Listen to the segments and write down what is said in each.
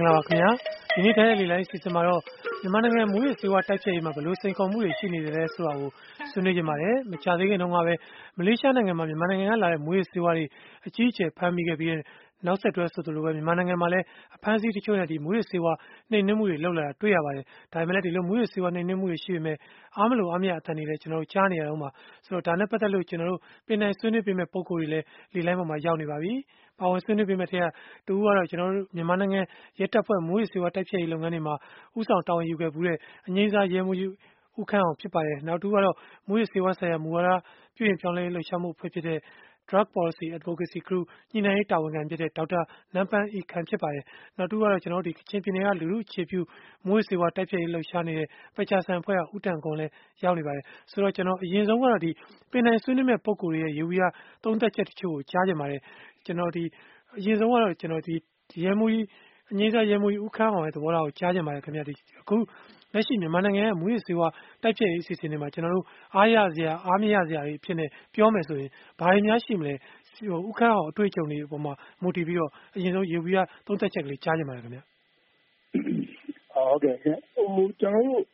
္ဂလာပါခင်ဗျာဒီနေ့တိုင်းလေးလိုက်စီစဉ်မှာတော့မြန်မာနိုင်ငံမူရစေဝါတိုက်ဖြတ်ရေးမှာဘယ်လိုစိန်ခေါ်မှုတွေရှိနေတယ်လဲဆိုတာကိုဆွေးနွေးကြပါတယ်မကြာသေးခင်တုန်းကပဲမလေးရှားနိုင်ငံမှာမြန်မာနိုင်ငံကလာတဲ့မူရစေဝါတွေအကြီးအကျယ်ဖမ်းမိခဲ့ပြီးနောက်ဆက်တွဲဆိုသလိုပဲမြန်မာနိုင်ငံမှာလည်းအဖမ်းဆီးတချို့နဲ့ဒီမူရစေဝါနှိမ်နင်းမှုတွေလှုပ်လာတာတွေ့ရပါတယ်ဒါပေမဲ့လည်းဒီလိုမူရစေဝါနှိမ်နင်းမှုတွေရှိပေမဲ့အားမလို့အားမရအတန်တွေလည်းကျွန်တော်တို့ကြားနေရအောင်ပါဆိုတော့ဒါနဲ့ပတ်သက်လို့ကျွန်တော်တို့ပြင်နိုင်ဆွေးနွေးပေးမဲ့ပုံကိုယ်တွေလည်းလေလိုင်းပေါ်မှာရောက်နေပါပြီပါဝင်ဆွေးနွေးပေးမဲ့တဲ့ကတူကတော့ကျွန်တော်တို့မြန်မာနိုင်ငံရဲတပ်ဖွဲ့မူရစေဝါတိုက်ဖြတ်ရေးလုပ်ငန်းတွေမှာဥဆောင်တာဝန်ယူခဲ့မှုတဲ့အငြိမ်းစားရဲမှုဦးခန့်အောင်ဖြစ်ပါတယ်နောက်တူကတော့မူရစေဝါဆိုင်ရာမူဝါဒပြုရင်ပြောင်းလဲလှုပ်ရှားမှုအဖွဲ့ဖြစ်တဲ့ Drug Policy Advocacy Group ညှိနှိုင်းရေးတာဝန်ခံဖြစ်တဲ့ဒေါက်တာနန်းပန်းဤခန့်ဖြစ်ပါတယ်နောက်တူကတော့ကျွန်တော်တို့ဒီကချင်ပြည်နယ်ကလူလူအခြေပြုမူရစေဝါတိုက်ဖြတ်ရေးလှုပ်ရှားနေတဲ့ပက်ချာဆန်အဖွဲ့ကဦးတန်ကွန်လည်းရောက်နေပါတယ်ဆိုတော့ကျွန်တော်အရင်ဆုံးကတော့ဒီပင်နိုင်ဆွေးနွေးမဲ့ပုံကိုယ်တွေရဲ့ရေဝီယာသုံးသက်ချက်တချို့ကိုကြားကြပါတယ်ကျွန်တော်ဒီအရင်ဆုံးကတော့ကျွန်တော်ဒီရဲမှုကြီးအငြိမ်းစားရဲမှုကြီးဦးခန့်အောင်ရဲ့သဘောထားကိုကြားကြပါတယ်ခင်ဗျာဒီအခုလက်ရှိမြန်မာနိုင်ငံရဲ့မူရစေဝါတိုက်ဖြတ်ရေးအစီအစဉ်တွေမှာကျွန်တော်တို့အားရစရာအားမရစရာတွေဖြစ်နေပြောမယ်ဆိုရင်ဘာတွေများရှိမလဲဦးခန့်အောင်အတွေ့အကြုံတွေအပေါ်မှာမူတည်ပြီးတော့အရင်ဆုံးရေဝီယာသုံးသက်ချက်ကလေးကြားကြပါတယ်ခင်ဗျာဟုတ်ကဲ့ကျွန်တော်တို့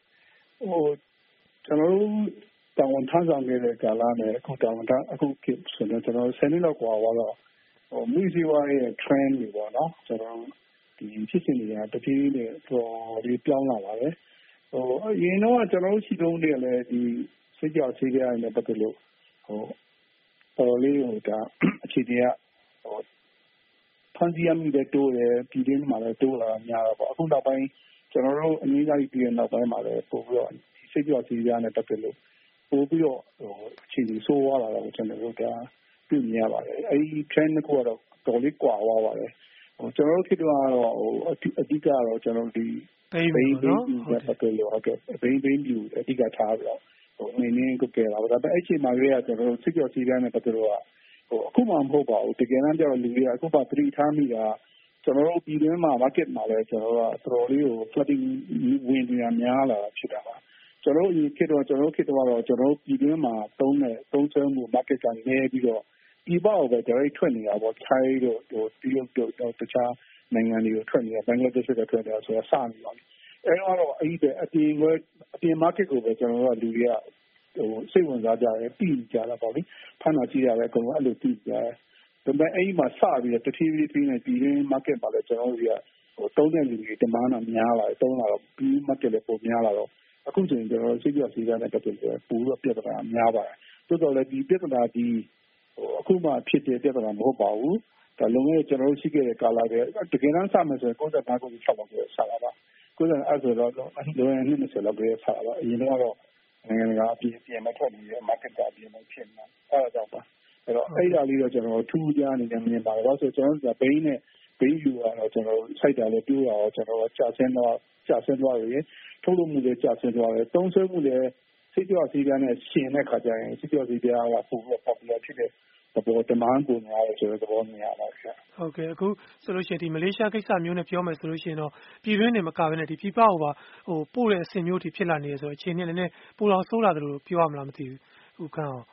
တာဝန်ထမ်းဆောင်နေတဲ့ကာလနဲ့အခုတာဝန်ထမ်းအခုဆိုတော့ကျွန်တော်10နှစ်လောက်กว่าတော့မူရစေဝါရဲ့ trend တွေပေါ့နော်ကျွန်တော်ဒီဖြစ်စဉ်တွေကတပြေးနဲ့ဒီပြောင်းလာပါတယ်အရင်တော့ကျွန်တော်တို့ရှိတုန်းတည်းလည်းဒီစိတ်ကြောက်ဆေးကြရတဲ့ပတ်သက်လို့တော်လေးဒါအခြေအနေကဖန်စီရမိတဲ့တိုးတယ်ပြည်တွင်းမှာလည်းတိုးလာများတော့ပေါ့အခုနောက်ပိုင်းကျွန်တော်တို့အနည်းငယ်ပြီးတဲ့နောက်ပိုင်းမှာလည်းပို့ပြီးတော့စိတ်ကြောက်ဆေးကြတဲ့ပတ်သက်လို့ပို့ပြီးတော့အခြေအနေဆိုးသွားလာတော့ကျွန်တော်တို့ကတွေ့မြင်ရပါတယ်အဲဒီ trend တစ်ခုကတော့တော်လေးကွာသွားပါတယ်ကျွန်တော်တို့ခေတ္တကတော့အဓိကတော့ကျွန်တော်ဒီဘိန်းပြီးတော့ပတ်သက်လို့ဟုတ်ကဲ့ဘိန်းပြူအဓိကထားပြီးတော့နေနေကိုကြဲလာပါဒါပေမဲ့အဲ့ချိန်မှာလေးကကျွန်တော်တို့စစ်ကြောစီးကန်းနဲ့ပတ်သက်လို့အခုမှမဟုတ်ပါဘူးတကယ်တမ်းကျတော့လူတွေကအခုမှသတိထားမိတာကျွန်တော်တို့ပြည်တွင်းမှာ market မှာလည်းကျွန်တော်တို့ကတော်တော်လေးကို flooding ဝင်နေတာများလာဖြစ်တာပါကျွန်တော်တို့ခေတ္တကတော့ကျွန်တော်တို့ပြည်တွင်းမှာသုံးစွဲမှု market ကနေပြီးတော့ဒီပေါ့ပဲ direct ထွက်နေတာပေါ့ Thai တို့တရုတ်တို့တခြားနိုင်ငံတွေကိုထွက်နေတာဘင်္ဂလားဒေ့ရှ်ကထွက်နေတာဆိုတော့စနေပါပြီအဲတော့အဲ့ဒီအပြင် market ကိုပဲကျွန်တော်တို့ကလူတွေကစိတ်ဝင်စားကြတယ်ပြီးကြတာပေါ့လေဖမ်းတာကြည့်ရတယ်အကုန်လုံးအဲ့လိုပြီးကြတယ်ဒါပေမဲ့အဲ့ဒီမှာစပြီးတော့တတိယပြီးနေပြည်တွင်း market မှာလည်းကျွန်တော်တို့ကသုံးတဲ့လူတွေ demand များလာတယ်သုံးလာတော့ပြီး market လည်းပုံများလာတော့အခုဆိုရင်ကျွန်တော်တို့စိတ်ကြစီးတဲ့ပတ်သက်ပြီးပူတော့ပြဿနာများပါတယ်တိုးတော်လည်းဒီပြဿနာဒီအခုမှဖြစ်တဲ့ပြဿနာမဟုတ်ပါဘူးဒါလုံးဝကျွန်တော်တို့ရှိခဲ့တဲ့ကာလတွေတကယ်တမ်းစမယ်ဆိုရင်95ခု6လောက်ပဲစတာပါ90အဲ့ဆိုတော့လုံးဝ20လောက်ပဲစတာပါအရင်ကတော့နိုင်ငံကအပြင်မှာထွက်နေတဲ့ market ကအပြင်မှာဖြစ်နေတာအဲ့ဒါကြောင့်ပါအဲ့တော့အဲ့ဒါလေးတော့ကျွန်တော်ထူးခြားနေတယ်မြင်ပါတယ်ဘာလို့ဆိုကျွန်တော်တို့ဘိန်းနဲ့ဘိန်းယူကတော့ကျွန်တော်စိုက်တာလည်းတိုးတာရောကျွန်တော်ကြာဆင်းသွားရည်ထုတ်လုပ်မှုလည်းကြာဆင်းသွားတယ်သုံးစွဲမှုလည်းစိတ်ကြောက်စီးကန်းနဲ့ရှင်တဲ့ခါကျရင်စိတ်ကြောက်စီးကန်းကပို့ပြီး popular ဖြစ်တဲ့သဘောတမန်ကိုများတယ်ဆိုတဲ့သဘောမြင်ရပါတယ်ခင်ဗျဟုတ်ကဲ့အခုဆိုလို့ရှိရင်ဒီမလေးရှားကိစ္စမျိုးနဲ့ပြောမယ်ဆိုလို့ရှိရင်တော့ပြည်တွင်းနေမကဘဲနဲ့ဒီပြည်ပကိုပါပို့တဲ့အဆင့်မျိုးထိဖြစ်လာနေရဆိုတော့အခြေအနေလည်းနည်းပူလောင်ဆိုးလာတယ်လို့ပြောရမလားမသိဘူးဦးခန့်အောင်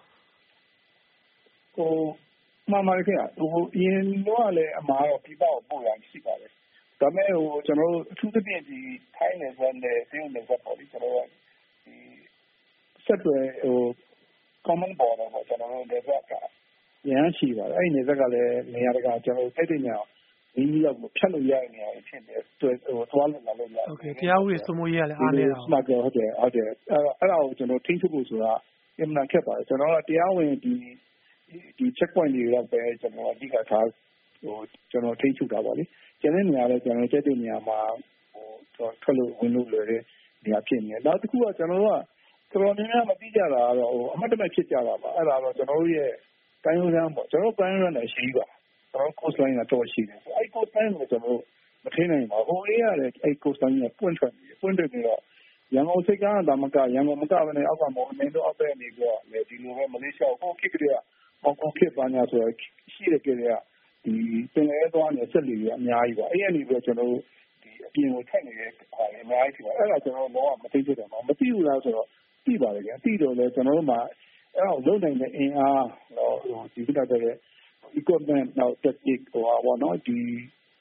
မှန်ပါတယ်ခင်ဗျအရင်တော့လည်းအမှားတော့ပြည်ပကိုပို့ရရှိပါတယ်ဒါပေမဲ့ကျွန်တော်တို့အထူးသဖြင့်ဒီထိုင်းနယ်စပ်နဲ့တရုတ်နယ်စပ်ပေါ့လေကျွန်တော်တို့ဒီဆက်တွယ်common border ပေါ့ကျွန်တော်တို့နယ်စပ်ကရမ်းရှိပါတယ်အဲ့ဒီနယ်စပ်ကလည်းနေရာတကာကျွန်တော်တို့တိုက်တဲ့ညောင်ဒီနည်းလောက်ဖြတ်လို့ရတဲ့နေရာတွေဖြစ်နေတယ်သွားလို့လာလို့ရတယ်โอเคတရားဥပဒေစိုးမိုးရေးကလည်းအားနေတာဟုတ်တယ်အဲ့ဒါကိုကျွန်တော်ထိန်းချုပ်ဖို့ဆိုတာအမှန်ခက်ပါတယ်ကျွန်တော်ကတရားဝင်ဒီ check point တွေတော့ပဲကျွန်တော်အဓိကထားကျွန်တော်ထိန်းချုပ်တာပါလေကျန်တဲ့နေရာလည်းကျွန်တော်တက်တဲ့နေရာမှာထွက်လို့ဝင်လို့လွယ်တဲ့နေရာဖြစ်နေတယ်နောက်တစ်ခုကကျွန်တော်တို့ကတော်တော်များများမသိကြတာကတော့အမှတ်တမဲ့ဖြစ်ကြတာပါအဲ့ဒါတော့ကျွန်တော်တို့ရဲ့တိုင်းရိုးတန်းပေါ့ကျွန်တော်တို့တိုင်းရိုးတန်းနဲ့ရှိပါကျွန်တော် coast line ကတော့ရှိတယ်အဲ့ coast line ကိုကျွန်တော်မထိနိုင်ပါဘူးဟိုလေးရတယ်အဲ့ coast line ကပွင့်ထွက်ပြီးတော့ရန်ကုန်စိတ်ကားဒါမကရန်ကုန်မကဘဲနဲ့အောက်ကမော်နေတော့အောက်ပဲနေပြီးတော့ဒီလိုပဲမလေးရှားကိုခေတ်ကလေးကဟောင်ကောင်ခေတ်ပါညာဆိုတော့ရှိတဲ့ကလေးကဒီပင်လယ်သွားနေဆက်လီတွေအများကြီးပါအဲ့အနေပြီးတော့ကျွန်တော်တို့ဒီအပြင်ကိုထွက်နေတဲ့ခါတွေအများကြီးဖြစ်ပါအဲ့ဒါကျွန်တော်တော့မသိကြတယ်မသိဘူးလားဆိုတော့သိပါတယ်ဗျာသိတော့လေကျွန်တော်တို့မှာအဲ့တော့လုံနိုင်တဲ့အင်အားဒီကိစ္စတဲ့ equipment နောက် technique ဟောနော်ဒီ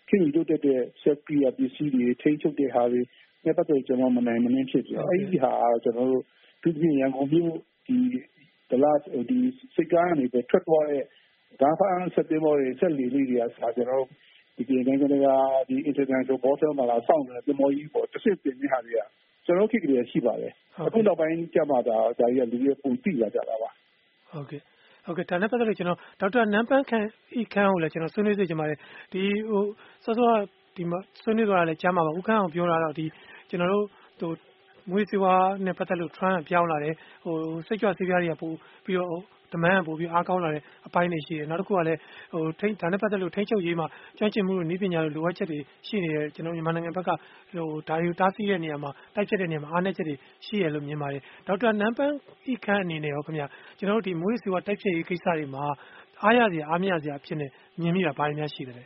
ခင်ဗျတို့တဲ့ဆက်ပြီးပစ္စည်းတွေထိချုပ်တဲ့ဟာတွေနဲ့ပတ်သက်ကျွန်တော်မနိုင်မနှင်းဖြစ်ပြီးအဲ့ဒီဟာကျွန်တော်တို့သူပြင်ရန်ကုန်မြို့ဒီလားဒီစိတ်ကားနေပဲထွက်သွားတဲ့ဒါဖန်စက်တင်ဘာတွေဆက်လီလေးတွေကစာကျွန်တော်ဒီပြင်နိုင်ငံကဒီ international border မှာလာဆောင်တဲ့ဒီမော်ကြီးပေါ်တစ်စစ်တင်နေဟာတွေကကျွန်တော်ခေတ်ကလေးရှိပါတယ်အခုနောက်ပိုင်းကျမှဒါကြီးကလူတွေပုံသိလာကြတာပါဟုတ်ကဲ့ဒါနဲ့ပတ်သက်လို့ကျွန်တော်ဒေါက်တာနန်းပန်းခန့်ဤခန်းကိုလည်းကျွန်တော်ဆွေးနွေးစေချင်ပါတယ်ဒီစောစောဒီမှာဆွေးနွေးသွားတာလည်းကြားမှာပါဦးခန်းအောင်ပြောတာတော့ဒီကျွန်တော်တို့မွေးစီဝါနဲ့ပတ်သက်လို့ trend ပြောင်းလာတယ်စိတ်ကြွဆေးပြားတွေကပို့ပြီးတော့demand ပို့ပြီးအားကောင်းလာတဲ့အပိုင်းတွေရှိတယ်နောက်တစ်ခုကလည်းဒါနဲ့ပတ်သက်လို့ထိန်းချုပ်ရေးမှာကျွမ်းကျင်မှုနည်းပညာလိုအပ်ချက်တွေရှိနေတယ်ကျွန်တော်မြန်မာနိုင်ငံဘက်ကဒါတွေကိုတားဆီးတဲ့နေရာမှာတိုက်ဖြတ်တဲ့နေရာမှာအားနည်းချက်တွေရှိရလို့မြင်ပါတယ်ဒေါက်တာနန်းပန်းဤခန်းအနေနဲ့ရောခင်ဗျာကျွန်တော်တို့ဒီမွေးစီဝါတိုက်ဖြတ်ရေးကိစ္စတွေမှာအားရစရာအားမရစရာအဖြစ်နဲ့မြင်မိတာဘာတွေများရှိတယ်လဲ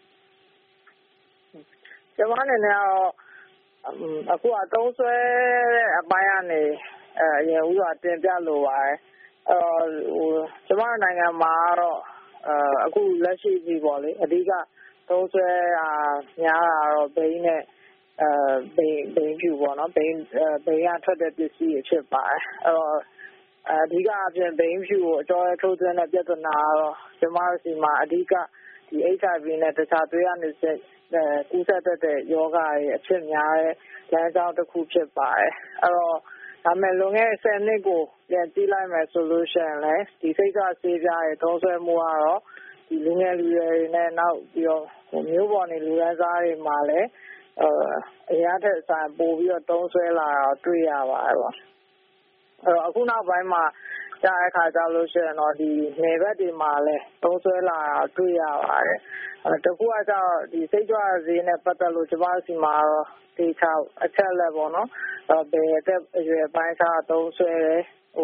ကျွန်မအနေနဲ့အခုသုံးစွဲတဲ့အပိုင်းကနေအရင်ဦးစွာတင်ပြလိုပါတယ်ကျွန်မနိုင်ငံမှာတော့အခုလက်ရှိကြီးပေါ့လေအဓိကသုံးစွဲများတာတော့ဘိန်းနဲ့ဘိန်းဖြူပေါ့နော်ဘိန်းကထွက်တဲ့ပစ္စည်းတွေဖြစ်ပါတယ်အဓိကအပြင်ဘိန်းဖြူကိုအကျော်ထိုးသွင်းတဲ့ပြဿနာတော့ကျွန်မတို့စီမှာအဓိကဒီ HIV နဲ့တခြားသွေးရနေစေကူးစက်တဲ့ယောဂတွေအဖြစ်များတဲ့လမ်းကြောင်းတစ်ခုဖြစ်ပါတယ်ဒါမဲ့လွန်ခဲ့တဲ့10နှစ်ကိုပြန်ကြည့်လိုက်မယ်ဆိုလို့ရှိရင်လည်းဒီစိတ်ဓာတ်ဆေးပြားရဲ့သုံးစွဲမှုကတော့ဒီလူငယ်လူရွယ်တွေနဲ့နောက်ပြီးတော့မျိုးပေါ်နေလူရန်စားတွေမှာလည်းအရာထက်ဆိုင်ပို့ပြီးတော့သုံးစွဲလာတာတွေ့ရပါတယ်ပေါ့အခုနောက်ပိုင်းမှာကြားတဲ့အခါကျလို့ရှိရင်တော့ဒီနယ်ဘက်တွေမှာလည်းသုံးစွဲလာတာတွေ့ရပါတယ်တကူကကျတော့ဒီစိတ်ကြွဈေးနဲ့ပတ်သက်လို့ကျမစီမှာတော့ဒေတာအချက်လက်ပေါ့နော်ဘယ်အရွယ်ပိုင်းခြားသုံးစွဲတယ်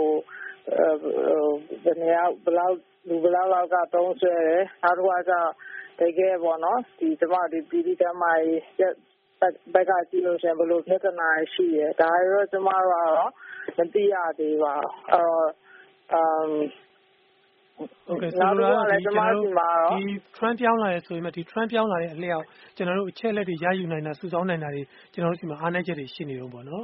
ဘယ်နေရာဘယ်လောက်လောက်ကသုံးစွဲတယ်နောက်တစ်ခါကျတကယ်ပေါ့နော်ဒီကျမဒီပြည်သူ့ကျန်းမာရေးဘက်ကကြည့်လို့ရှိရင်ဘယ်လိုပြဿနာရှိရဲဒါရောကျမတို့ကတော့မသိရသေးပါဟုတ်ကဲ့ဆိုတော့ဒီကျွန်တော်တို့ဒီ trend ပြောင်းလာတယ်ဆိုရင်ဒီ trend ပြောင်းလာတဲ့အလျောက်ကျွန်တော်တို့အချက်လက်တွေရယူနိုင်တာစုဆောင်းနိုင်တာတွေကျွန်တော်တို့ဒီမှာအားနည်းချက်တွေရှိနေတော့ပေါ့နော်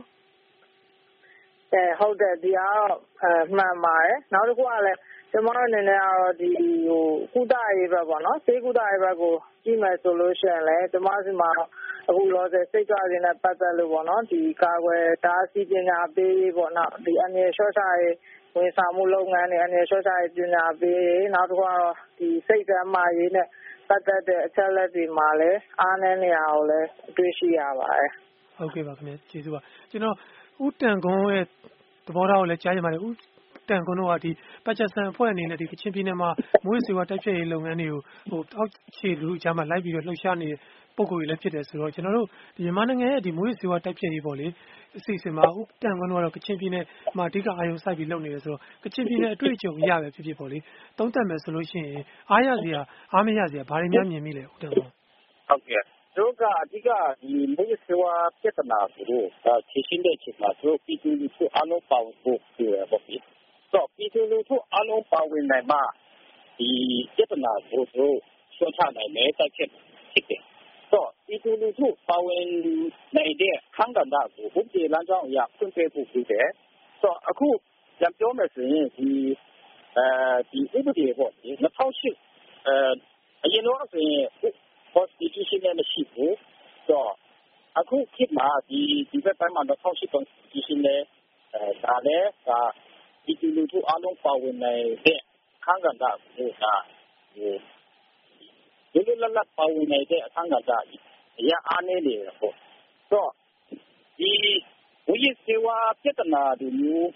ဟုတ်တယ်ဒီကတော့မှန်ပါတယ်နောက်တစ်ခုကလည်းကျွန်တော်အနေနဲ့ကတော့ဒီကုသရေးဘက်ပေါ့နော်ဆေးကုသရေးဘက်ကိုကြည့်မယ်ဆိုလို့ရှိရင်လည်းကျွန်မစီမှာအခုလောဆယ်စိတ်ကြွခြင်းနဲ့ပတ်သက်လို့ပေါ့နော်ဒီကာကွယ်တားဆီးပညာပေးရေးပေါ့နော်ဒီအနေလျှော့ချရေးဝန်ဆောင်မှုလုပ်ငန်းတွေအနေလျှော့ချရေးပညာပေးရေးနောက်တစ်ခုကတော့ဒီစိတ်ဓာတ်မာရေးနဲ့ပတ်သက်တဲ့အချက်လက်တွေမှာလည်းအားနည်းနေအောင်လည်းတွေ့ရှိရပါတယ်ဟုတ်ကဲ့ပါခင်ဗျာကျေးဇူးပါကျွန်တော်ဦးတန်ကွန်းရဲ့သဘောထားကိုလည်းကြားရပါတယ်ဦးတန်ကွန်းတို့ကဒီပတ်ချက်ဆန်အဖွဲ့အနေနဲ့ဒီကချင်ပြည်နယ်မှာမွေးစေဝါတိုက်ဖြတ်ရေးလုပ်ငန်းတွေကိုအောက်ခြေလူကြားမှာလိုက်ပြီးတော့လှုပ်ရှားနေတဲ့ပုံကိုယ်ကြီးလည်းဖြစ်တယ်ဆိုတော့ကျွန်တော်တို့ဒီမြန်မာနိုင်ငံရဲ့ဒီမွေးစေဝါတိုက်ဖြတ်ရေးပေါ့လေအစီအစဉ်မှာဦးတန်ကွန်းတို့ကတော့ကချင်ပြည်နယ်မှာအဓိကအာရုံစိုက်ပြီးလုပ်နေတယ်ဆိုတော့ကချင်ပြည်နယ်အတွေ့အကြုံရပဲဖြစ်ပေါ့လေသုံးသပ်မယ်ဆိုလို့ရှိရင်အားရစရာအားမရစရာဘာတွေများမြင်မိလဲဦးတန်ကွန်းဟုတ်ကဲ့တို့ကအဓိကဒီမွေးစေဝါပြဿနာကိုဖြေရှင်းတဲ့အချိန်မှာတို့ပြည်သူလူထုအားလုံးပါဝင်ဖို့ပြောရပါပြီတော့ပြည်သူလူထုအားလုံးပါဝင်နိုင်မှဒီပြဿနာကိုတို့ဆွေးနွေးနိုင်မယ်တိုက်ချက်ဖြစ်တယ်တော့ပြည်သူလူထုပါဝင်နိုင်တဲ့ခန်းကဏ္ဍကိုဘုရားလမ်းကြောင်းအရဖွင့်ပေးဖို့ဖြစ်တယ်တော့အခုပြန်ပြောမယ်ဆိုရင်ဒီဥပဒေပေါ့ဒီ2008အရင်တော့ဆိုရင်constitution နဲ့မရှိဘူးတော့အခုခေတ်မှာဒီဘက်ပိုင်းမှာ2008 constitution နဲ့ဒါလည်းဒီလူထုအားလုံးပါဝင်နေတဲ့ခန်းကဏ္ဍကိုဒီလိုလတ်ပါဝင်နေတဲ့အခန်းကဏ္ဍအရာအားနည်းနေတယ်ပေါ့တော့ဒီဝိသေဝပြဿနာတွေမျိုး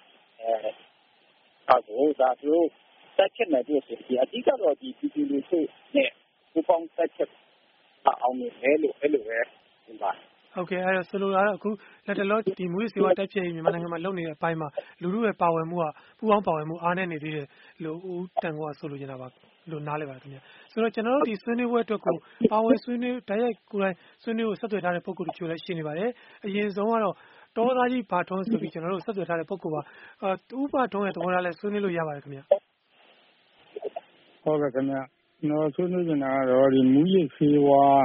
အခုဒါတို့တက်ချက်နေလို့ဆိုရင်အဓိကတော့ဒီပြည်လူထုနဲ့ပူးပေါင်းတက်ချက်အောင်မြင်တယ်လို့အဲ့လိုပဲဒီပါဟုတ်ကဲ့အဲ့တော့ဆိုလိုတာကအခုလက်တလောဒီမွေးစေဝါတိုက်ဖြတ်ရေးမြန်မာနိုင်ငံမှာလုပ်နေတဲ့အပိုင်းမှာလူထုရဲ့ပါဝင်မှုကပူးပေါင်းပါဝင်မှုအားနည်းနေသေးတယ်လို့ဦးတန်ကွန်းကဆိုလိုချင်တာပါလို့နားလည်ပါတယ်ခင်ဗျဆိုတော့ကျွန်တော်တို့ဒီဆွေးနွေးပွဲအတွက်ကိုပါဝင်ဆွေးနွေးတိုက်ရိုက်ကိုယ်တိုင်ဆွေးနွေးဖို့ဆက်သွယ်ထားတဲ့ပုံစံတချို့လည်းရှိနေပါတယ်အရင်ဆုံးကတော့တောသားကြီးဘာထွန်းဆိုပြီးကျွန်တော်တို့ဆက်သွယ်ထားတဲ့ပုံစံပါဦးဘာထွန်းရဲ့သဘောထားလည်းဆွေးနွေးလို့ရပါတယ်ခင်ဗျဟုတ်ကဲ့ခင်ဗျကျွန်တော်ဆွေးနွေးနေတာကတော့ဒီမူရစ်ဆေးဝါ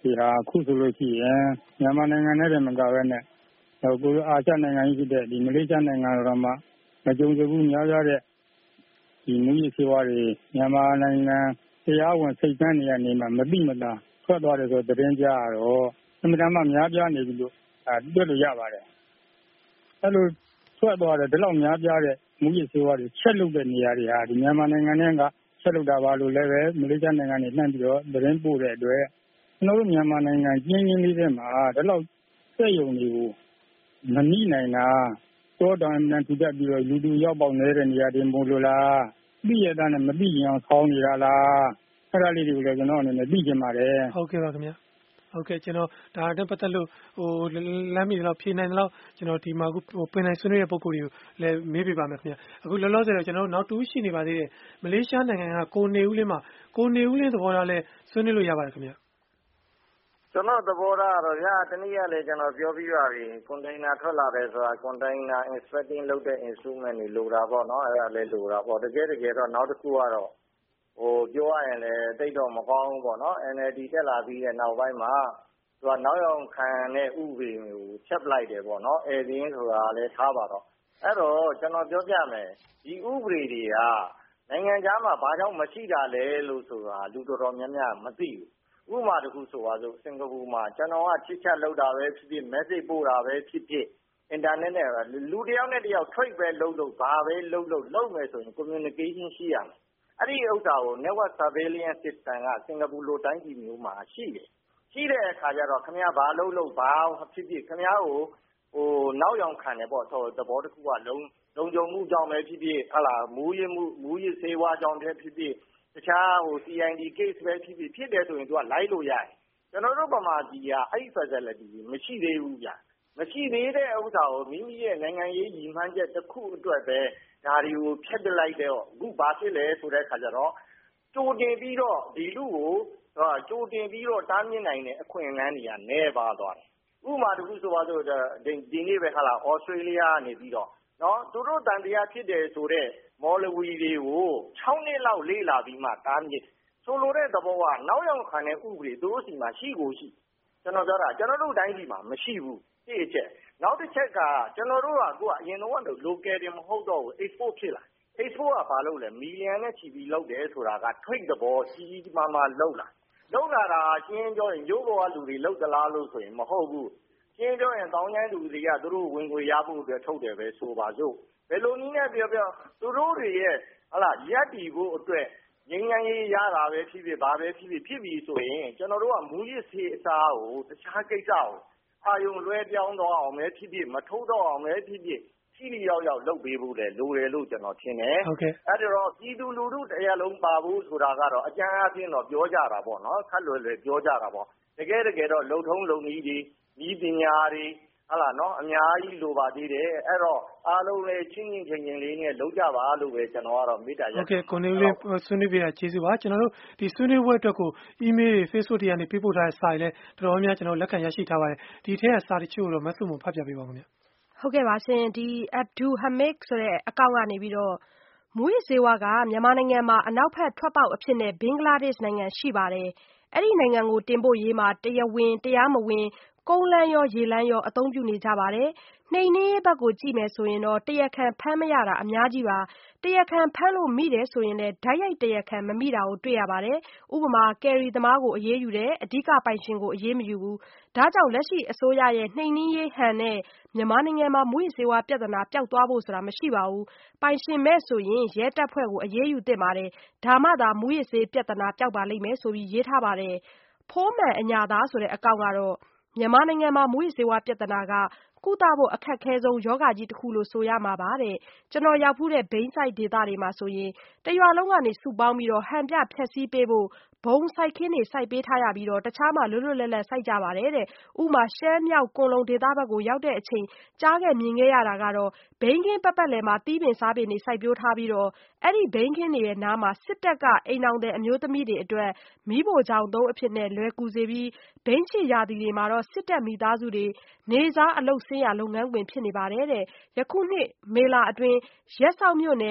ဒီဟာအခုဆိုလို့ရှိရင်မြန်မာနိုင်ငံနဲ့တည်းမကဘဲနဲ့ကိုအာရှနိုင်ငံကြီးဖြစ်တဲ့ဒီမလေးရှားနိုင်ငံတော်မှာမကြုံစဘူးများပြားတဲ့ဒီမူရစ်ဆေးဝါးတွေမြန်မာနိုင်ငံတရားဝင်စိတ်ကမ်းနေရနေမှာမတိမတာထွက်သွားတယ်ဆိုတဲ့သတင်းကြားတော့အမှန်တမ်းများပြားနေပြီလို့တွေ့လို့ရပါတယ်အဲ့လိုထွက်သွားတယ်ဒီလောက်များပြားတဲ့မူရစ်ဆေးဝါးတွေချက်လုပ်တဲ့နေရာတွေဟာဒီမြန်မာနိုင်ငံနဲ့ကချက်လုပ်တာပါလို့လည်းပဲမလေးရှားနိုင်ငံနေနှံ့ပြီးတော့သတင်းပို့တဲ့အတွက်ကျွန်တော်တို့မြန်မာနိုင်ငံကျင်းလေးထဲမှာဒီလောက်စက်ယုံတွေကိုမနိနိုင်တာတောတောင်နဲ့ထူထပ်ပြီးတော့လူရောက်ပေါက်နေတဲ့နေရာတွေမို့လို့လားသိရတဲ့နဲ့မသိရင်အောင်ဆောင်းနေတာလားအဲ့ဒါလေးတွေကိုလည်းကျွန်တော်အနေနဲ့သိချင်ပါတယ်ဟုတ်ကဲ့ပါခင်ဗျာဟုတ်ကဲ့ကျွန်တော်ဒါနဲ့ပတ်သက်လို့လမ်းမီတော့ဖြေနိုင်တော့ကျွန်တော်ဒီမှာအခုပင်နိုင်ဆွေးနွေးတဲ့ပုံကိုယ်တွေကိုလည်းမေးပြပါမယ်ခင်ဗျာအခုလောလောဆယ်တော့ကျွန်တော်နောက်တူးရှိနေပါသေးတယ်မလေးရှားနိုင်ငံကကိုနေဦးလင်းမှာကိုနေဦးလင်းသဘောထားလဲဆွေးနွေးလို့ရပါတယ်ခင်ဗျာကျွန်တော်သဘောထားတော့ဗျာတနည်းအားလည်းကျွန်တော်ပြောပြီးပါပြီကွန်တိန်နာထွက်လာတယ်ဆိုတာကွန်တိန်နာ inspecting လုပ်တဲ့ instrument တွေလိုတာပေါ့နော်အဲ့ဒါလည်းလိုတာပေါ့တကယ်တော့နောက်တစ်ခုကတော့ပြောရရင်လည်းတိတ်တော့မကောင်းဘူးပေါ့နော် NLD တက်လာပြီးတဲ့နောက်ပိုင်းမှာသူကနောက်ရောက်ခံတဲ့ဥပဒေမျိုးချက်လိုက်တယ်ပေါ့နော်အဲ့ဒီဆိုတာလည်းထားပါတော့အဲ့တော့ကျွန်တော်ပြောပြမယ်ဒီဥပဒေတွေကနိုင်ငံခြားမှာဘာကြောင့်မရှိတာလဲလို့ဆိုတာလူတော်တော်များများမသိဘူးဥပမာတစ်ခုဆိုပါစို့စင်ကာပူမှာကျွန်တော်ကချစ်ချက်လုပ်တာပဲဖြစ်ဖြစ် message ပို့တာပဲဖြစ်ဖြစ် internet နဲ့လူတစ်ယောက်နဲ့တစ်ယောက် trade ပဲလုပ်ဘာပဲလုပ်မယ်ဆိုရင် communication ရှိရမယ်အဲ့ဒီဥစ္စာကို network surveillance system ကစင်ကာပူလိုတိုင်းပြည်မျိုးမှာရှိတယ်ရှိတဲ့အခါကျတော့ခင်ဗျားဘာလုပ်ဘာဖြစ်ဖြစ်ခင်ဗျားကိုနောက်ယောင်ခံတယ်ပေါ့သဘောတစ်ခုကလုံခြုံမှုကြောင့်ပဲဖြစ်ဖြစ်ဟလာမူရစ်ဆေးဝါးကြောင့်ပဲဖြစ်ဖြစ်တခြားCID case ပဲဖြစ်တယ်ဆိုရင်သူကလိုက်လို့ရတယ်ကျွန်တော်တို့ဗမာပြည်ကအဲ့ facility မရှိသေးဘူးဗျမရှိသေးတဲ့ဥစ္စာကိုမိမိရဲ့နိုင်ငံရေးရည်မှန်းချက်တစ်ခုအတွက်ပဲဒါတွေကိုဖျက်ပစ်လိုက်တော့အခုဘာဖြစ်လဲဆိုတဲ့အခါကျတော့ကြိုတင်ပြီးတော့ဒီလူကိုကြိုတင်ပြီးတော့တားမြစ်နိုင်တဲ့အခွင့်အလမ်းတွေကနည်းပါသွားတယ်ဥပမာတစ်ခုဆိုပါစို့ဒီနေ့ပဲဟာလာဩစတြေးလျကနေပြီးတော့နော်သူတို့တန်တရားဖြစ်တယ်ဆိုတော့မော်လဝီတွေကို6နှစ်လောက်လေ့လာပြီးမှတားမြစ်ဆိုလိုတဲ့သဘောကနောက်ရောက်ခံတဲ့ဥပဒေသူတို့စီမှာရှိကျွန်တော်ပြောတာကျွန်တော်တို့တိုင်းပြည်မှာမရှိဘူးဒီအချက်နောက်တစ်ချက်ကကျွန်တော်တို့ကအရင်တော့ local တွေမဟုတ်တော့ဘူး export ဖြစ်လာ export ကဘာလုပ်လဲမီလီယံနဲ့ချီပြီးလုပ်တယ်ဆိုတာက trade သဘောကြီးမားမားလုပ်လာတာရှင်းပြောရင်ရိုးပေါ်ကလူတွေလုပ်သလားလို့ဆိုရင်မဟုတ်ဘူးရှင်းပြောရင်တောင်းကျမ်းလူတွေကသူတို့ဝင်ငွေရဖို့အတွက်ထုတ်တယ်ပဲဆိုပါစို့ဘယ်လိုနည်းနဲ့ပြောသူတို့တွေရဲ့ရက်တီဖို့အတွက်ငြိမ်းချမ်းရေးရတာပဲဖြစ်ဖြစ်ဘာပဲဖြစ်ပြီဆိုရင်ကျွန်တော်တို့ကမူရစ်ဆေးအစားကိုတခြားကိစ္စကိုအာယုံလွဲပြောင်းတော့အောင်ပဲဖြစ်ဖြစ်မထုတ်တော့အောင်ပဲဖြစ်ဖြစ်စီလီရောက်လုပ်ပေးဖို့လေလိုတယ်လို့ကျွန်တော်ထင်တယ်အဲ့တော့ပြည်သူလူထုတရားလုံးပါဖို့ဆိုတာကတော့အကြမ်းအပြင်းတော့ပြောကြတာပေါ့နော်ခက်လွယ်ပြောကြတာပေါ့တကယ်တော့လုံထုံးလုံနည်းတွေဤပညာတွေဟာလားနော်အများကြီးလိုပါသေးတယ်အဲ့တော့အားလုံးလည်းချင်းချင်းလေးနဲ့လုပ်ကြပါလို့ပဲကျွန်တော်ကတော့မေတ္တာရပ်ဟုတ်ကဲ့ကိုနေဦးလေးဆွေးနွေးပြတာကျေးဇူးပါကျွန်တော်တို့ဒီဆွေးနွေးပွဲအတွက်ကို email တွေ Facebook တွေကနေပေးပို့ထားတဲ့စာတွေလည်းတော်တော်များကျွန်တော်လက်ခံရရှိထားပါတယ်ဒီထဲကစာတချို့တော့မဆုမဖတ်ပြပေးပါဦးခင်ဗျဟုတ်ကဲ့ပါရှင်ဒီ Abdul Hamid ဆိုတဲ့အကောင့်ကနေပြီးတော့မူရစ်ဆေးဝါးကမြန်မာနိုင်ငံမှာအနောက်ဘက်ထွက်ပေါက်အဖြစ်နဲ့ဘင်္ဂလားဒေ့ရှ်နိုင်ငံရှိပါတယ်အဲ့ဒီနိုင်ငံကိုတင်ပို့ရေးမှာတရားဝင်တရားမဝင်ကုန်းလမ်းရောရေလမ်းရောအသုံးပြုနေကြပါတယ်နှိမ်နင်းရေးဘက်ကိုကြည့်မယ်ဆိုရင်တော့တရားခံဖမ်းမရတာအများကြီးပါတရားခံဖမ်းလို့မိတယ်ဆိုရင်လည်းဓာတ်ရိုက်တရားခံမမိတာကိုတွေ့ရပါတယ်ဥပမာကယ်ရီသမားကိုအေးအေးယူတယ်အဓိကပိုင်ရှင်ကိုအေးအေးမယူဘူးဒါကြောင့်လက်ရှိအစိုးရရဲ့နှိမ်နင်းရေးဟန်နဲ့မြန်မာနိုင်ငံမှာမူရစ်ဆေးဝါးပြဿနာပျောက်သွားဖို့ဆိုတာမရှိပါဘူးပိုင်ရှင်မဲ့ဆိုရင်ရဲတပ်ဖွဲ့ကိုအေးအေးယူသင့်ပါတယ်ဒါမှသာမူရစ်ဆေးပြဿနာပျောက်ပါလိမ့်မယ်ဆိုပြီးရေးထားပါတယ်ဖိုးမှန်အညာသားဆိုတဲ့အကောင့်ကတော့မြန်မာနိုင်ငံမှာမူရစ်ဆေးဝါးပြဿနာကကုသဖို့အခက်ခဲဆုံးယောဂကြီးတစ်ခုလို့ဆိုရမှာပါတဲ့ကျွန်တော်ရောက်ဖူးတဲ့ဘိန်းဆိုင်ဒေသတွေမှာဆိုရင်တရွာလုံးကနေစုပေါင်းပြီးတော့ဟန်ပြဖြက်စီးပေးဖို့ဘုံစိုက်ခင်းတွေစိုက်ပေးထားရပြီးတော့တခြားမှာလွတ်လွတ်လပ်လပ်စိုက်ကြပါတယ်တဲ့ဥမာရှမ်းမြောက်ကွန်လုံဒေသဘက်ကိုရောက်တဲ့အချိန်ကြားခဲ့မြင်ခဲ့ရတာကတော့ဘိန်းခင်းပတ်လည်မှာတီးပင်စားပင်တွေစိုက်ပျိုးထားပြီးတော့အဲ့ဒီဘိန်းခင်းတွေရဲ့နားမှာစစ်တပ်ကအိမ်အောင်တဲ့အမျိုးသမီးတွေအတွက်မီးဖိုချောင်သုံးအဖြစ်နဲ့လွယ်ကူစေပြီးဘိန်းချစ်ရာသီတွေမှာတော့စစ်တပ်မိသားစုတွေနေစားအလုပ်ဆင်းရလုပ်ငန်းခွင်ဖြစ်နေပါတယ်တဲ့ယခုနှစ်မေလအတွင်းရက်စောက်မြို့နယ်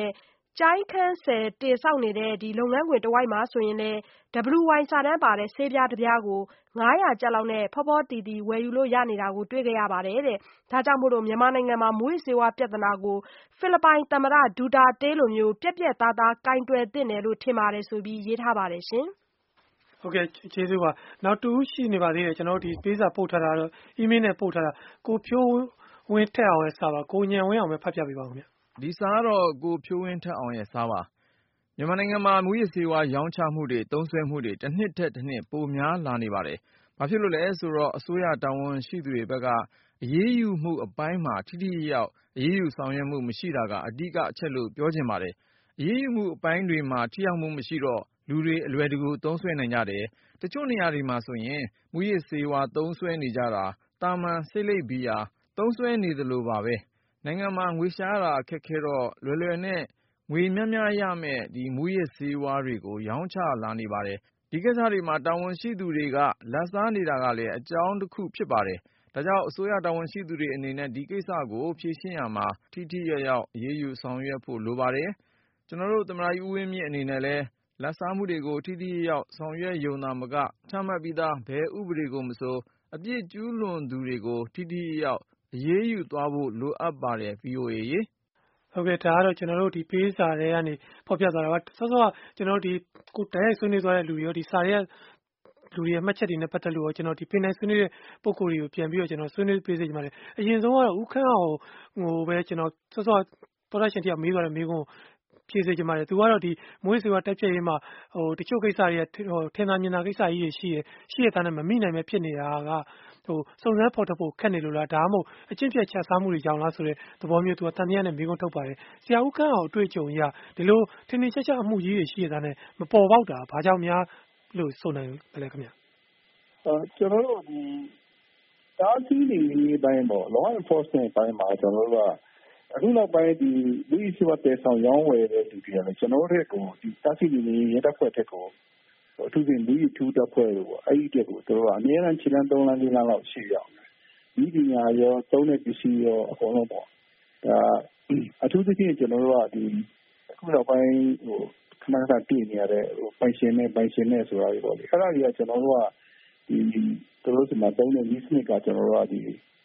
ကျိုင်းခန်းဆယ်တည်ဆောက်နေတဲ့လုပ်ငန်းခွင်တဝိုက်မှာဆိုရင်လည်း WY စာတမ်းပါတဲ့ဆေးပြားတစ်ပြားကို900ကျပ်လောက်နဲ့ဖောဖောတီတီဝယ်ယူလို့ရနေတာကိုတွေ့ခဲ့ရပါတယ်တဲ့။ဒါကြောင့်မြန်မာနိုင်ငံမှာမူးယစ်ဆေးဝါးပြဿနာကိုဖိလစ်ပိုင်သမ္မတဒူတာတေးလိုမျိုးပြတ်ပြတ်သားသားကိုင်တွယ်သင့်တယ်လို့ထင်ပါတယ်ဆိုပြီးရေးထားပါတယ်ရှင်။ဟုတ်ကဲ့ကျေးဇူးပါနောက်တူရှိနေပါသေးတယ်ကျွန်တော်တို့ဒီပေးစာပို့ထားတာတော့ email နဲ့ပို့ထားတာကိုဖြိုးဝင်းထက်အောင်ရဲ့စာပါကိုညံဝင်းအောင်ပဲဖတ်ပြပေးပါဦးခင်ဗျဒီစာကတော့ကိုဖြိုးဝင်းထက်အောင်ရဲ့စာပါမြန်မာနိုင်ငံမှာမူးယစ်ဆေးဝါးရောင်းချမှုတွေသုံးစွဲမှုတွေတစ်နှစ်ထက်တစ်နှစ်ပိုများလာနေပါတယ်ဘာဖြစ်လို့လဲဆိုတော့အစိုးရတာဝန်ရှိသူတွေဘက်ကအရေးယူမှုအပိုင်းမှာထိထိရောက်အရေးယူဆောင်ရွက်မှုမရှိတာကအဓိကအချက်လို့ပြောချင်ပါတယ်အရေးယူမှုအပိုင်းတွေမှာထိရောက်မှုမရှိတော့လူတွေအလွယ်တကူသုံးစွဲနိုင်ကြတယ်တချို့နေရာတွေမှာဆိုရင်မူးယစ်ဆေးဝါးသုံးစွဲနေကြတာတာမန်စိတ်လိပ်ဘီယာသုံးစွဲနေသလိုပါပဲနိုင်ငံမှာငွေရှားတာခက်ခဲတော့လွယ်လွယ်နဲ့ငွေများများရမယ့်ဒီမူးယစ်ဆေးဝါးတွေကိုရောင်းချလာနေပါတယ်ဒီကိစ္စတွေမှာတာဝန်ရှိသူတွေကလက်စားနေတာကလည်းအကြောင်းတစ်ခုဖြစ်ပါတယ်ဒါကြောင့်အစိုးရတာဝန်ရှိသူတွေအနေနဲ့ဒီကိစ္စကိုဖြေရှင်းရမှာထိထိရောက်ရောက်အရေးယူဆောင်ရွက်ဖို့လိုပါတယ်ကျွန်တော်တို့သမ္မတကြီးဦးဝင်းမြင့်အနေနဲ့လည်းလက်စားမှုတွေကိုထိထိရောက်ဆောင်ရွက်ယုံသာမကချမှတ်ပြီးသားဘယ်ဥပဒေကိုမဆိုအပြစ်ကျူးလွန်သူတွေကိုထိထိရောက်အရေးယူသွားဖို့လိုအပ်ပါတယ် VOA ရေဟုတ်ကဲ့ဒါကတော့ကျွန်တော်တို့ဒီပေးစာတွေကနေဖော်ပြသွားတာပါစောစောကကျွန်တော်တို့ဒီကိုတိုက်ရိုက်ဆွေးနွေးသွားတဲ့လူတွေရောဒီစာတွေကလူတွေရဲ့မှတ်ချက်တွေနဲ့ပတ်သက်လို့ကျွန်တော်ဒီပင်နိုင်ဆွေးနွေးတဲ့ပုံကိုယ်တွေကိုပြန်ပြီးတော့ကျွန်တော်ဆွေးနွေးပေးစေချင်ပါတယ်အရင်ဆုံးကတော့ဦးခန့်အောင်ဟိုပဲကျွန်တော်စောစောတော်ရရှင်တယောက်မေးသွားတဲ့မေးခွန်းဖြည့်စေချင်ပါတယ်သူကတော့ဒီမွေးစေဝါတက်ပြည့်ရေးမှာတချို့ကိစ္စတွေကထင်သာမြင်သာကိစ္စကြီးတွေရှိရတဲ့နဲ့မမိနိုင်ပဲဖြစ်နေတာကစုံစမ်းဖော်ထုတ်ဖို့ခက်နေလို့လားဒါမှမဟုတ်အကျင့်ပြတ်ချစားမှုတွေကြောင့်လားဆိုတဲ့သဘောမျိုးသူကတန်တရားနဲ့မေးခွန်းထုတ်ပါတယ်ဆရာဦးခန့်အောင်အတွေ့အကြုံအရဒီလိုထင်ထင်ရှားရှားအမှုကြီးတွေရှိရတဲ့နဲ့မပေါ်ပေါက်တာဘာကြောင့်များလို့ဆိုနိုင်တယ်ခင်ဗျကျွန်တော်တို့ဒီတားဆီးနေပိုင်းပေါ့ law enforcement ပိုင်းမှာကျွန်တော်တို့ကအခုနောက်ပိုင်းဒီလူ့စီဝတ်တဲ့ဆောင်ရောင်းဝယ်တဲ့လူတွေကလည်းကျွန်တော်တို့ကိုဒီတားဆီးနေရတဲ့ဖွဲ့တဲ့ကိုအထူးသဖြင့်လူ့ထူးတဲ့ဖွဲ့ကိုအဲ့ဒီတက်ကိုသူတို့ကအများအားဖြင့်3လ4လလောက်ရှိရအောင်ဒီပညာရောသုံးတဲ့ပစ္စည်းရောအကုန်လုံးပေါ့ဒါအထူးသဖြင့်ကျွန်တော်တို့ကဒီအခုနောက်ပိုင်းခဏခဏတွေ့နေရတဲ့ပိုင်ရှင်နဲ့ဆိုတာတွေပေါ့လေအဲ့ဒါတွေကကျွန်တော်တို့ကဒီသူတို့စမှာသုံးတဲ့ business ကကျွန်တော်တို့ကဒီ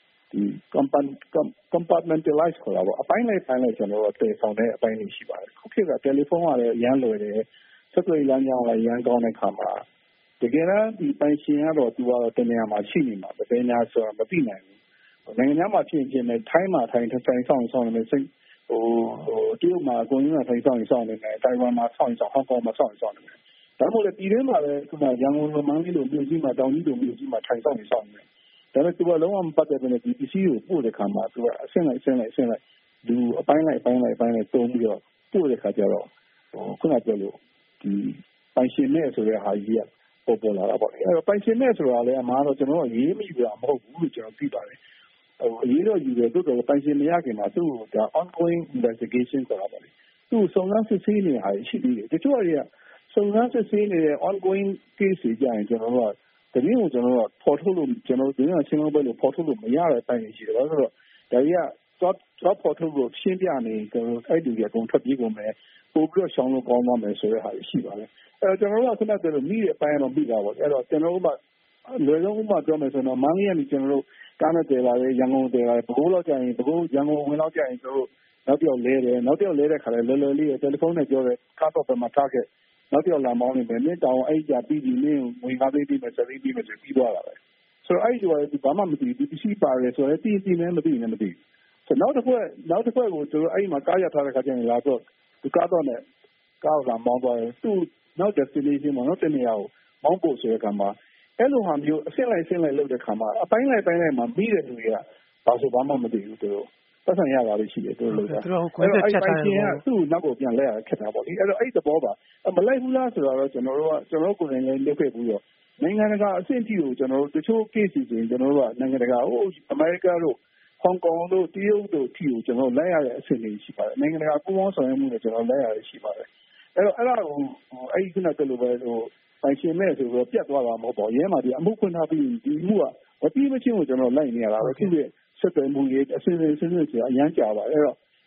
compartmentalize ခေါ်တာပေါ့အပိုင်းလိုက်ကျွန်တော်တို့တည်ဆောင်တဲ့အပိုင်းတွေရှိပါတယ်ခုခေတ်ကတယ်လီဖုန်းကလည်းရမ်းလွယ်တယ်ဆက်သွယ်လမ်းကြောင်းကရမ်းကောင်းတဲ့ခါမှာတကယ်တမ်းဒီပိုင်ရှင်ကတော့သူကတော့တနေရာမှာရှိနေမှာပဲဘယ်ညာဆိုတာမသိနိုင်ဘူးနိုင်ငံသားမှာဖြစ်ရင်လည်းထိုင်းမှာထိုင်ဆောင်နေမယ်စိတ်တရုတ်မှာအကုန်လုံးကထိုင်ဆောင်နေမယ်တိုင်ဝမ်မှာဆောင်ဟောင်ကောင်မှာဆောင်နေမယ်ဒါမှမဟုတ်ပြည်တွင်းမှာလည်းခုနရန်ကုန်လိုမန်းလေးလိုမြို့ကြီးမှာတောင်ကြီးလိုမြို့ကြီးမှာထိုင်ဆောင်နေတယ်ဒါပေမဲ့သူကလုံးဝမပတ်သက်တဲ့ဒီပစ္စည်းကိုပို့တဲ့ခါမှာသူကအဆင့်လိုက်လူအပိုင်းလိုက်တုံးပြီးတော့ပို့တဲ့ခါကျတော့ခုနပြောလို့ဒီပိုင်ရှင်နဲ့ဆိုတဲ့ဟာကြီးကပေါ်လာတာပေါ့လေအဲ့တော့ပိုင်ရှင်နဲ့ဆိုတာလည်းအမှားတော့ကျွန်တော်တို့ရေးမယူတာမဟုတ်ဘူးလို့ကျွန်တော်သိပါတယ်အရေးတော့ယူတယ်တိုးတော့ပိုင်ရှင်မရခင်မှာသူ့ဒါ ongoing investigation ဆိုတာပေါ့လေသူ့စုံစမ်းစစ်ဆေးနေတာရှိသေးတယ်တချို့တွေကစုံစမ်းစစ်ဆေးနေတဲ့ ongoing case တွေကြရင်ကျွန်တော်တို့ကတကယ်ကိုကျွန်တော်တို့ပေါ်ထုတ်လို့ကျွန်တော်တို့ရှင်းလို့ပဲလို့ပေါ်ထုတ်လို့မရတဲ့အပိုင်းတွေရှိတယ်ဘာလို့လဲဆိုတော့ဒါကြီးကတော့ပေါ်ထုတ်လို့ရှင်းပြနေကျွန်တော်အဲ့ဒီအကုန်ထွက်ပြေးကုန်မယ်ပို့ပြီးတော့ရှောင်းလို့ကောင်းသွားမယ်ဆိုတဲ့ဟာရှိပါတယ်အဲ့တော့ကျွန်တော်တို့ကခုနကပြောလို့မိတဲ့အပိုင်းတော့ပြီးတာပေါ့အဲ့တော့ကျွန်တော်တို့ကလွယ်လုံးဥပမာပြောမယ်ဆိုတော့မန်းလေးကနေကျွန်တော်တို့ကားနဲ့တည်လာတယ်ရန်ကုန်တည်လာတယ်ဘကိုးလောက်ကြရင်ဘကိုးရန်ကုန်ဝင်လောက်ကြရင်ကျွန်တော်တို့နောက်တစ်ယောက်လဲတယ်နောက်တစ်ယောက်လဲတဲ့ခါလဲလွယ်လွယ်လေးတယ်တယ်လီဖုန်းနဲ့ပြောတယ်ကားတော့ပဲမှာထားခဲ့နောက်တစ်ယောက်လာမောင်းနေတယ်မင်းတောင်အဲ့ကြပြီးဒီမင်းဝင်ကားသေးပြီးမယ်စသိပြီးမယ်ဆိုပြီးသွားတာပဲဆိုတော့အဲ့ဒီကဘာမှမသိဘူးဒီပစ္စည်းပါတယ်ဆိုတော့တီးနေမသိဘူးဆိုနောက်တစ်ခွက်ကိုကျွန်တော်အဲ့မှာကားရထားတဲ့ခါကျရင်လာတော့ဒီကားတော့နဲ့ကားလာမောင်းသွားတယ်သူ့နောက် destination မှာနောက်တနေရာကိုမောင်းဖို့ဆိုတဲ့ခါမှာအဲ့လိုဟာမျိုးအဆင့်လိုက်လုပ်တဲ့ခါမှာအပိုင်းလိုက်မှာပြီးတဲ့လူတွေကဘာဆိုဘာမှမသိဘူးသူတို့ပတ်စံရတာလေးရှိတယ်သူတို့လို့အဲ့တော့အဲ့ပိုင်ရှင်ကသူ့နောက်ကိုပြန်လဲရခက်တာပေါ့လေအဲ့တော့အဲ့သဘောပါမလိုက်ဘူးလားဆိုတော့ကျွန်တော်တို့ကိုယ်တိုင်လည်းလုပ်ခဲ့ပြီးတော့နိုင်ငံတကာအဆင့်အထိကိုကျွန်တော်တို့တချို့ case တွေဆိုရင်ကျွန်တော်တို့ကနိုင်ငံတကာဟိုအမေရိကတို့ဟောင်ကောင်တို့တရုတ်တို့ထိကိုကျွန်တော်လိုက်ရတဲ့အဆင့်တွေရှိပါတယ်နိုင်ငံတကာပူးပေါင်းဆောင်ရွက်မှုနဲ့ကျွန်တော်လိုက်ရရရှိပါတယ်အဲ့တော့အဲ့ဒါကိုအဲ့ဒီခုနကလိုပဲပိုင်ရှင်မဲ့ဆိုတော့ပြတ်သွားတာမဟုတ်ပါဘူးရဲမှာဒီအမှုခွင့်ထားပြီးဒီအမှုကမပြီးမချင်းကိုကျွန်တော်လိုက်နေရတာပဲဖြစ်ဖြစ်ဆက်သွယ်မှုရေးအစင်းဆိုအရန်ကြာပါအဲ့တော့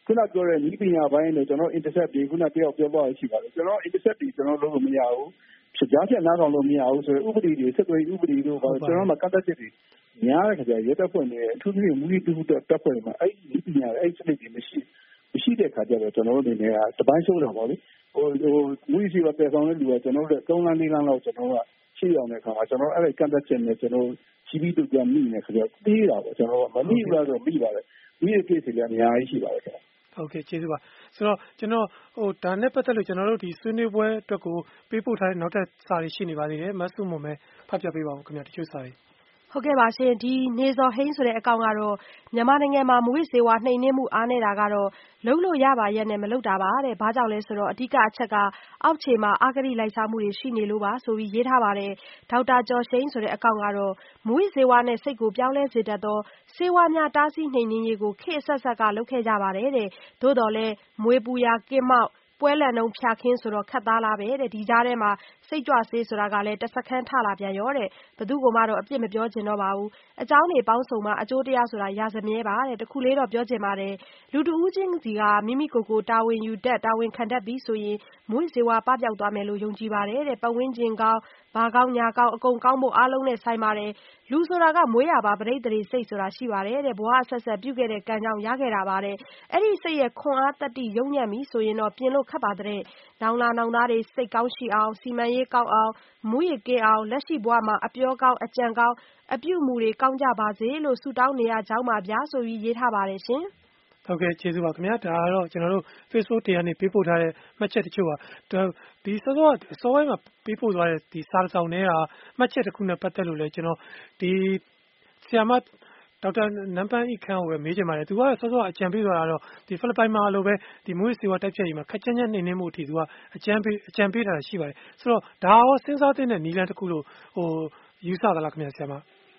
ခုနပြောတဲ့ဤပညာပိုင်းနဲ့ကျွန်တော် intercept တွေခုနတယောက်ပြောသွားရှိပါတယ်ကျွန်တော် intercept တွေကျွန်တော်လုပ်လို့မရဘူးဖြစ်ကြားချက်နားထောင်လို့မရဘူးဆိုရင်ဥပဒေတွေဆက်သွယ်ဥပဒေတို့ပါကျွန်တော်မှကန့်သတ်ချက်တွေများတဲ့ခါကျရဲတပ်ဖွဲ့နဲ့အထူးသဖြင့်မူလီတူတပ်ဖွဲ့တွေမှာအဲ့ဒီပညာအဲ့စနစ်တွေမရှိတဲ့ခါကျတော့ကျွန်တော်တို့အနေနဲ့ကတပိုင်းရှုံးတော့ဗောလေမူလီစီပါပယ်ဆောင်တဲ့လူကကျွန်တော်တို့3လ4လလောက်ကျွန်တော်ကရှိအောင်တဲ့ခါမှာကျွန်တော်အဲ့ဒီကန့်သတ်ချက်နဲ့ကျွန်တော်ရှိပြီးတူပြန်မိနေခါကျတေးတာပေါ့ကျွန်တော်မမိဘူးလားဆိုတော့မိပါတယ်ဒီကိစ္စတွေလည်းအများကြီးရှိပါတယ်ခင်ဗျဟုတ်ကဲ့ကျေးဇူးပါဆိုတော့ကျွန်တော်ဒါနဲ့ပတ်သက်လို့ကျွန်တော်တို့ဒီဆွေးနွေးပွဲအတွက်ကိုပေးပို့ထားတဲ့နောက်ထပ်စာတွေရှိနေပါသေးတယ်မဆုမွန်ပဲဖတ်ပြပေးပါဦးခင်ဗျာတချို့စာတွေဟုတ်ကဲ့ပါရှင်ဒီနေဇော်ဟိန်းဆိုတဲ့အကောင့်ကတော့မြန်မာနိုင်ငံမှာမူဝိစေဝါနှိမ်နင်းမှုအားနေတာကတော့လုံးလို့ရပါရဲ့နဲ့မလုပ်တာပါတဲ့ဘာကြောင့်လဲဆိုတော့အဓိကအချက်ကအောက်ခြေမှာအာဂရိလိုက်စားမှုတွေရှိနေလို့ပါဆိုပြီးရေးထားပါတယ်ဒေါက်တာကျော်ရှိန်းဆိုတဲ့အကောင့်ကတော့မူဝိစေဝါနဲ့စိတ်ကိုပြောင်းလဲစေတတ်သောစေဝါများတားဆီးနှိမ်နင်းရေးကိုခေတ်အဆက်ဆက်ကလုပ်ခဲ့ကြပါတယ်တဲ့သို့တော်လဲမွေးပူရာကင်းမောက်ပွဲလန်နှုံဖြာခင်းဆိုတော့ခတ်သားလားပဲတဲ့ဒီကြားထဲမှာစိတ်ကြွဆေးဆိုတာကလည်းတစ်စက္ကန့်ထလာပြန်ရောတဲ့ဘသူကမှတော့အပြစ်မပြောချင်တော့ပါဘူးအကြောင်းတွေပေါင်းစုံမှာအကျိုးတရားဆိုတာရာဇမြဲပါတဲ့တခုလေးတော့ပြောချင်ပါတယ်လူတဦးချင်းစီကမိမိကိုယ်ကိုတာဝန်ယူတတ်တာဝန်ခံတတ်ပြီးဆိုရင်မွေးစေဝါပပျောက်သွားမယ်လို့ယုံကြည်ပါတယ်တဲ့ပတ်ဝန်းကျင်ကောင်းဘာကောင်းညာကောင်းအကုန်ကောင်းဖို့အားလုံးနဲ့ဆိုင်ပါတယ်လူဆိုတာကမွေးရပါပရိသေတွေစိတ်ဆိုတာရှိပါတယ်တဲ့ဘဝအဆက်ဆက်ပြုခဲ့တဲ့ကံကြောင့်ရခဲ့တာပါတဲ့အဲ့ဒီစိတ်ရဲ့ခွန်အားတတ္တိယုံညံ့ပြီဆိုရင်တော့ပြင်လို့ခတ်ပါတဲ့နောင်လာနောင်သားတွေစိတ်ကောင်းရှိအောင်စီမံရေးကောင်းအောင်မူရကင်းအောင်လက်ရှိဘဝမှာအပြောကောင်းအကြံကောင်းအပြုမှုတွေကောင်းကြပါစေလို့ဆုတောင်းနေရကြောင်းပါဗျာဆိုပြီးရေးထားပါတယ်ရှင်ဟုတ်ကဲ့ကျေးဇူးပါခင်ဗျာဒါကတော့ကျွန်တော်တို့ Facebook တရားနေပေးပို့ထားတဲ့မှတ်ချက်တချို့ပါဒီစောစောပိုင်းမှာပေးပို့သွားတဲ့ဒီစာဆောင်တွေကမှတ်ချက်တစ်ခုနဲ့ပတ်သက်လို့လဲကျွန်တော်ဒီဆီယာမဒေါက်တာနမ်ပန်းဤခန်းကိုပဲမေးချင်ပါတယ်သူကစောစောအကြံပေးသွားတာတော့ဒီဖိလစ်ပိုင်မှာလိုပဲဒီမွေးစေဝါတိုက်ဖြတ်ရေးမှာခက်ချမ်းချမ်းနှိမ်နှင်းမှုအထိသူကအကြံပေးတာရှိပါတယ်ဆိုတော့ဒါရောစဉ်းစားသင့်တဲ့နည်းလမ်းတစ်ခုလို့ယူဆသလားခင်ဗျာဆီယာမ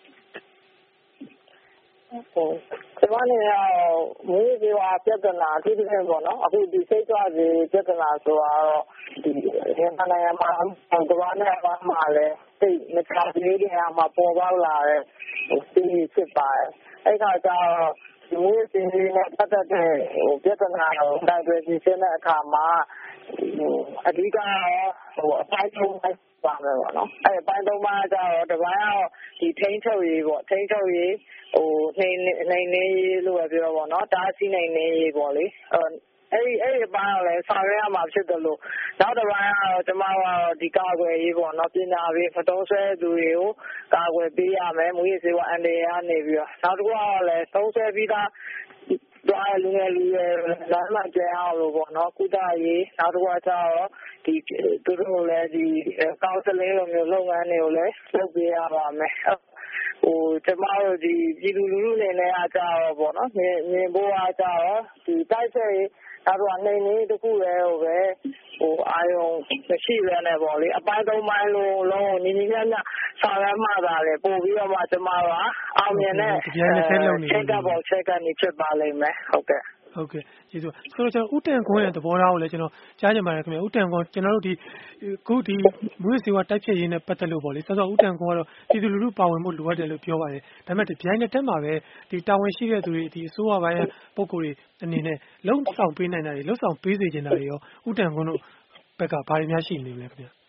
ကျမအနေနဲ့မွေးစေဝါပြဿနာအထူးသဖြင့်ပေါ့နော်အခုဒီစိတ်ကြွစေပြဿနာဆိုတာတော့ဒီမြန်မာနိုင်ငံမှာကမ္ဘာနဲ့ဘာမှလည်းစိတ်မချသေးတဲ့နေရာမှာပေါ်ပေါက်လာတဲ့ဒီဖြစ်ပါတယ်အဲ့ခါကျတော့ဒီမွေးစေနဲ့ပတ်သက်တဲ့ပြဿနာကိုတိုက်ပွဲရှင်းတဲ့အခါမှာအဓိကတော့အပိုင်းသုံးပိုင်းပါမယ်ပေါ့နော်အဲ့အပိုင်းသုံးပိုင်းကျတော့တစ်ပိုင်းကတော့ဒီထိန်းချုပ်ရေးပေါ့ထိန်းချုပ်ရေးနှိမ်နေရေးလို့ပဲပြောပေါ့နော်တားဆီးနိုင်နေရေးပေါ့လေအဲ့ဒီပိုင်းကလည်းဆောင်ရွက်ရမှာဖြစ်တယ်လို့နောက်တစ်ပိုင်းကတော့ကျမတို့ဒီကာကွယ်ရေးပေါ့နော်ပညာပေးမတုံးဆွဲသူတွေကိုကာကွယ်ပေးရမယ်မူရစေဝါအန်တေကနေပြီးတော့နောက်တစ်ခုကလည်းသုံးဆွဲပြီးသားသွားလူငယ်လမ်းမှကျအောင်လို့ပေါ့နော်ကုသရေးနောက်တစ်ခုကကျတော့ဒီသူတို့လည်းဒီကောင်ဆယ်လင်းလိုမျိုးလုပ်ငန်းတွေကိုလည်းလုပ်ပေးရပါမယ်ကျမတို့ဒီပြည်သူလူထုအနေနဲ့အကြတော့ပေါ့နော်မြင်ဖို့အကြတော့ဒီတိုက်ဆက်ရေးနောက်တော့နေနေတခုလည်းပဲအာယုံမရှိရနဲ့ပေါ့လေအပိုင်းသုံးပိုင်းလုံးညီညီမျှမျှဆောင်ရွက်မှသာလေပို့ပြီးတော့မှကျမတို့အောင်မြင်တဲ့ချက်ကပေါ့ချက်ကနေဖြစ်ပါလိမ့်မယ်ဟုတ်ကဲ့ဟုတ်ကဲ့ကျေးဇူးဆိုတော့ကျွန်တော်ဥတန်ကွန်းရဲ့သဘောထားကိုလည်းကျွန်တော်ကြားချင်ပါတယ်ခင်ဗျာဥတန်ကွန်းကျွန်တော်တို့ဒီမွေးစေဝါတိုက်ဖြတ်ရေးနဲ့ပတ်သက်လို့ပေါ့လေစောစောဥတန်ကွန်းကတော့ပြည်သူလူထုပါဝင်ဖို့လိုအပ်တယ်လို့ပြောပါတယ်ဒါပေမဲ့ဒီတိုင်းနဲ့တက်မှာပဲဒီတာဝန်ရှိတဲ့သူတွေဒီအစိုးရပိုင်းရဲ့ပုံကိုယ်တွေအနေနဲ့လုံဆောင်ပေးနိုင်တာတွေလုံဆောင်ပေးစေချင်တာတွေရောဥတန်ကွန်းတို့ဘက်ကဘာတွေများရှိနေလဲခင်ဗျာ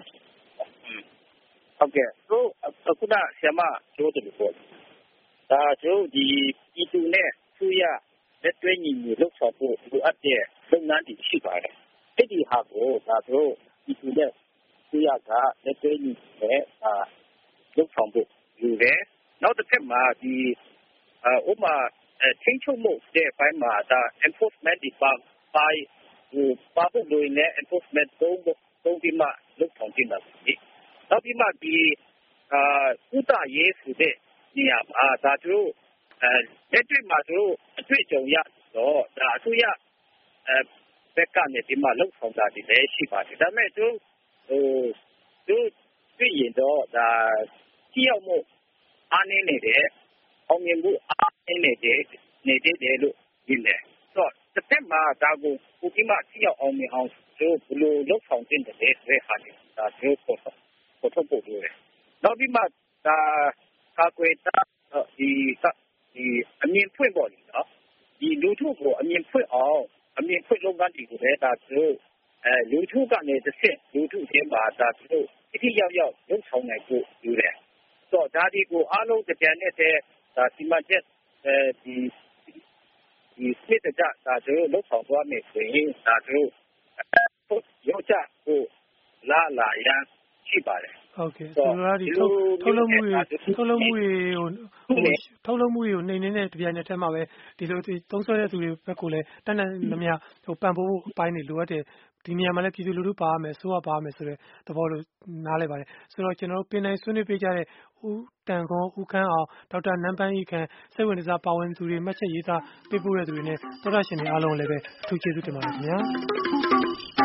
ဟုတ်ကဲ့ခုနဆရာမပြောတယ်ပေါ့ဒါကျိုးဒီပြည်သူနဲ့သူရလက်တွဲညီညီလှုပ်ဆောင်ဖို့လိုအပ်တဲ့လုပ်ငန်းတွေရှိပါတယ်။အဲ့ဒီဟာကိုဒါတို့ဒီသူနဲ့သူရကလက်တွဲညီနဲ့လှုပ်ဆောင်ဖို့လိုတယ်။နောက်တစ်ခါမှာဒီဥပမာချင်းချုံမှုတဲ့ဘက်မှာဒါ enforcement ဒီပါဖို့လိုနေ enforcement သုံးပြီးမှလှုပ်ဆောင်တင်တာဖြစ်။နောက်ပြီးမှဒီဥတာရေးဆိုတဲ့နေရာမှာဒါတို့လက်တွေ့မှာတို့အတွေ့အကြုံရတော့ဒါအစိုးရဘက်ကနေဒီမှာလုံဆောင်တာဒီလည်းရှိပါတယ်ဒါပေမဲ့တို့တွေ့ရင်တော့ဒါကြည့်အောင်မို့အားနေနေတယ်အောင်မြင်မှုအားနေနေတယ်လို့ဒီလေဆိုတစ်သက်မှာဒါကိုပုံပြီးမှကြည့်အောင်မြင်အောင်တို့ဘလို့လုံဆောင်တင်တယ်ဆိုဟာနေဒါတို့ပေါ်ထုတ်ဖို့လိုတယ်နောက်ပြီးမှဒါကာကွယ်တာဒီအမြင်ဖွင့်ပေါ်နေနော်ဒီလူထုကိုအမြင်ဖွင့်အောင်အမြင်ဖွင့်လုပ်ငန်းတွေကိုလည်းဒါသူတို့လူထုကနေတစ်ဆင့်လူထုချင်းမှာဒါသူတို့တိကျရောက်လုပ်ဆောင်နိုင်ဖို့ယူတယ်။ဆိုတော့ဒါဒီကိုအားလုံးကြံနေတဲ့ဒါစီမံချက်ဒီစစ်တပ်ဒါသူတို့လုပ်ဆောင်သွားမယ်ဆိုရင်ဒါသူတို့ရောက်ကြဖို့လာရန်ရှိပါတယ်။ဟုတ်ကဲ့ဆိုတော့ဒီထုတ်လုပ်မှုတွေကိုနှိမ်နေတဲ့တပြိုင်နက်တည်းမှာပဲဒီလိုသုံးစွဲတဲ့သူတွေဘက်ကိုလည်းတန်းတန်းသမျှပံ့ပိုးဖို့အပိုင်းတွေလိုအပ်တယ်ဒီနေရာမှာလည်းပြည်သူလူထုပါရမယ်အစိုးရပါရမယ်ဆိုတဲ့သဘောလို့နားလည်ပါတယ်ဆိုတော့ကျွန်တော်တို့ပင်တိုင်ဆွေးနွေးပေးကြတဲ့ဦးတန်ခွန်ဦးခမ်းအောင်ဒေါက်တာနန်းပန်းဤခံစိတ်ဝင်စားပါဝင်သူတွေမှတ်ချက်ရေးသားပေးပို့တဲ့သူတွေနဲ့သောတာရှင်တွေအားလုံးလည်းပဲအထူးကျေးဇူးတင်ပါတယ်ခင်ဗျာ